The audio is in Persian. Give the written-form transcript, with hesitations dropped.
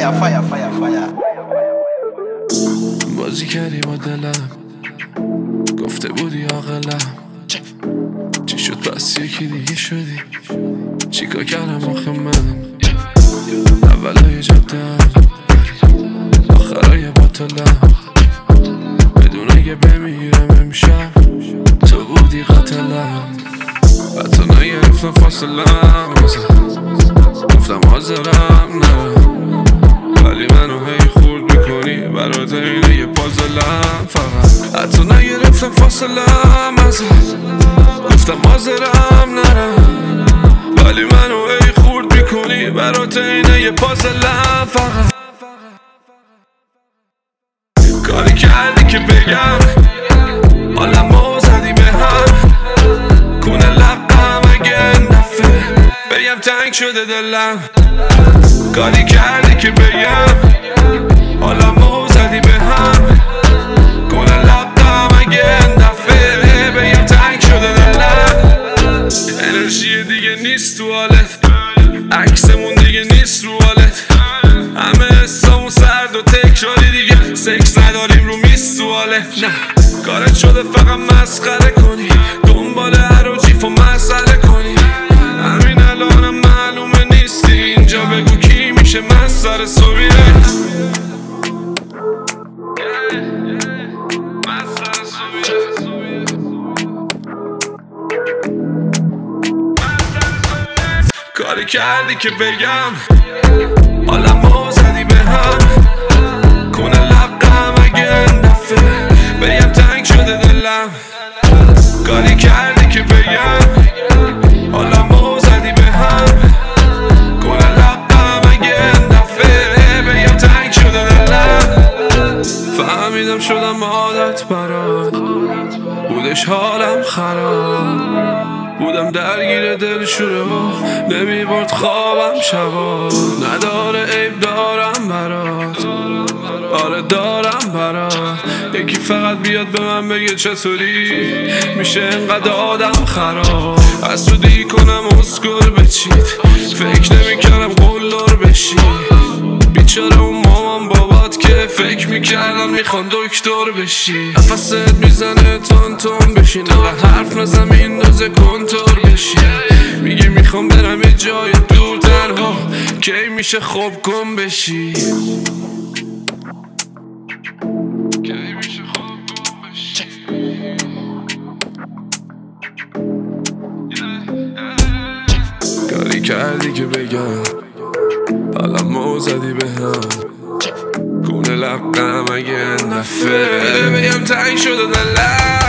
fire. بازی کردی با دلم، گفته بودی عاقلم، چی شد پس یکی دیگه شدی؟ چیکار کردم آخه من؟ اولای جدم آخرای باطلم، بدون اگه بمیرم امشب تو بودی قاتلم. حتی نگرفتم فاصلم، گفتم حاضرم نرم، ولی منو هی خورد میکنی برات اینه یه پازلم. فقط حتی نگرفتم فاصلم، گفتم حاضرم نرم، ولی منو هی خورد میکنی برات اینه یه پازلم. فقط کاری کردی که بگم حالمو زدی به هم، کونه لقم اگه نفه بگم تنگ شده دلم. کاری کردی که بگم حالمو زدی به هم، کونه لقم اگه نفه بگم تنگ شده دلم. انرژی دیگه نیست تو حالت، عکسمون دیگه نیست رو حالت، همه حسامون سرد و تکراری دیگه، سکس نداریم رو میز تو حالت. نه کارت شده فقط مسخره کنی، دنبال هر و جیف و مسئله کنی، همین الانم معلومه نیستی اینجا، بگو کی میشه من سر صبیره. کاری کردی که بگم حالمو زدی به هم، کنه لقم اگه نفه بگم تنگ شده دلم. کاری کردی که بگم حالمو زدی به هم، کنه لقم اگه نفه بگم تنگ شده دلم. فهمیدم شدم عادت برات، بودش حالم خراب، بودم درگیر دلشوره و نمیبرد خوابم شبا. نداره عیب دارم برات، آره دارم برات، یکی فقط بیاد به من بگه چطوری میشه انقدر آدم خراب. حسودی کنم اسکر بچید، فکر نمیکردم قلدر بشی، بیچاره اون مامان بابات که فکر میکردن میخوان دکتر بشی. نفست میزنه تون تون بشی، نقدر حرف نزم این دوزه کنتور بشی، میگی میخوام برم یه جای دور تنها، کی میشه خوب کن بشی. کاری کردی که بگم حالمو زدی به هم، کونه لقم اگه نفه بگم تنگ شده دلم.